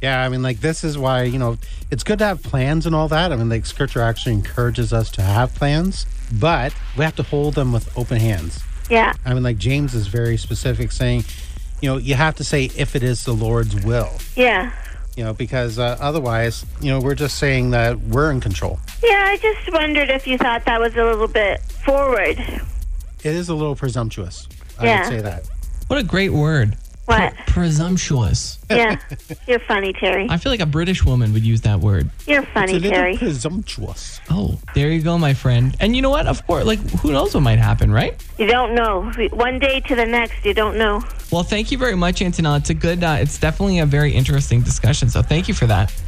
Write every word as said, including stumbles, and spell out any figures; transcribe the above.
Yeah, I mean, like, this is why, you know, it's good to have plans and all that. I mean, like, scripture actually encourages us to have plans, but we have to hold them with open hands. Yeah. I mean, like, James is very specific saying, you know, you have to say if it is the Lord's will. Yeah. You know, because uh, otherwise, you know, we're just saying that we're in control. Yeah, I just wondered if you thought that was a little bit forward. It is a little presumptuous. I Yeah. would say that. What a great word. What? Pre- presumptuous. Yeah. You're funny, Terry. I feel like a British woman would use that word. You're It's a funny, little Terry. presumptuous. Oh, there you go, my friend. And you know what? Of course, like, who knows what might happen, right? You don't know. One day to the next, you don't know. Well, thank you very much, Antonella. It's a good, uh, it's definitely a very interesting discussion. So thank you for that.